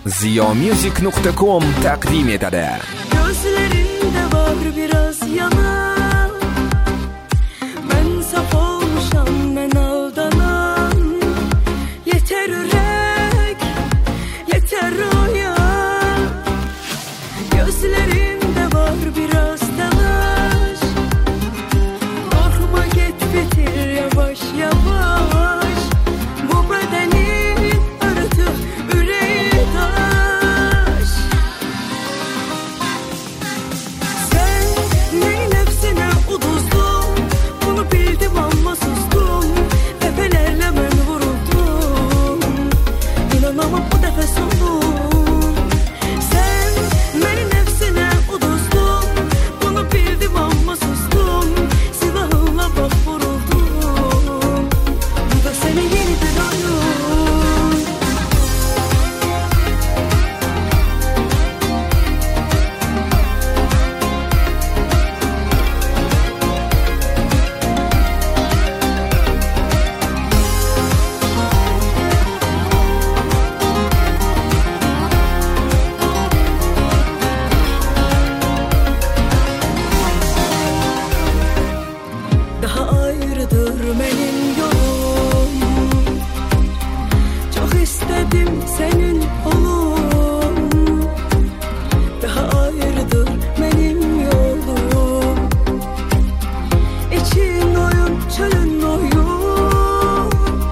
ziyomusic.com taqdim etadi. Gözlerinde var biraz yalan. Ben saf olmuşam, ben aldanan. Yeter yürek, yeter roya. Gözlerinde var biraz telaş. Korkma, git bitir yavaş yavaş. Bu bedenin artık yüreği taş. Sen beni nefsine uduzdun, bunu bildim ama sustum. Tepelerle ben vuruldum, İnanamam bu defa sondum. Sen beni nefsine uduzdun, bunu bildim ama sustum. Silahınla bak vuruldum, bu da senin yeni bir oyun. Daha ayrıdır benim yolum. Çok istedim senin olum. Daha ayrıdır benim yolum. İçin oyun, çölün oyun.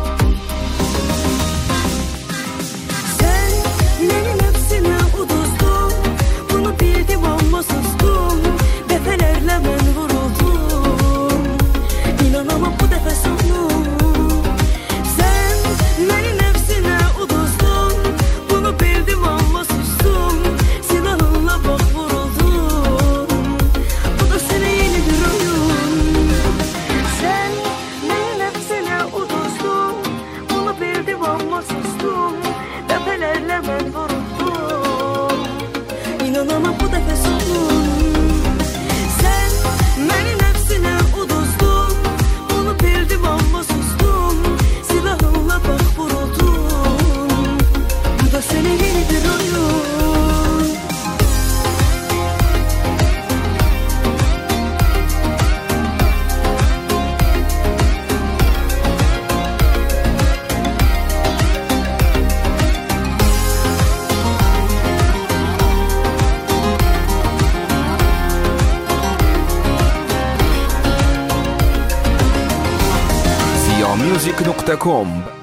Sen beni nefsine uduzdun, bunu bildim ama sustum. Defelerle ben vuruldum, İnanamam bu defa sonum. Sen beni nefsine uduzdun, bunu bildim ama sustum. Silahınla bak vuruldum, bu da sana yeni bir oyun. Sen beni nefsine uduzdun, bunu bildim ama sustum. Defelerle ben vuruldum, İnanamam bu defa sonum. Sen beni nefsine uduzdun, bunu bildim ama sustum. Silahınla bak vuruldum, bu da senin yeni bir oyun. ziyomusic.com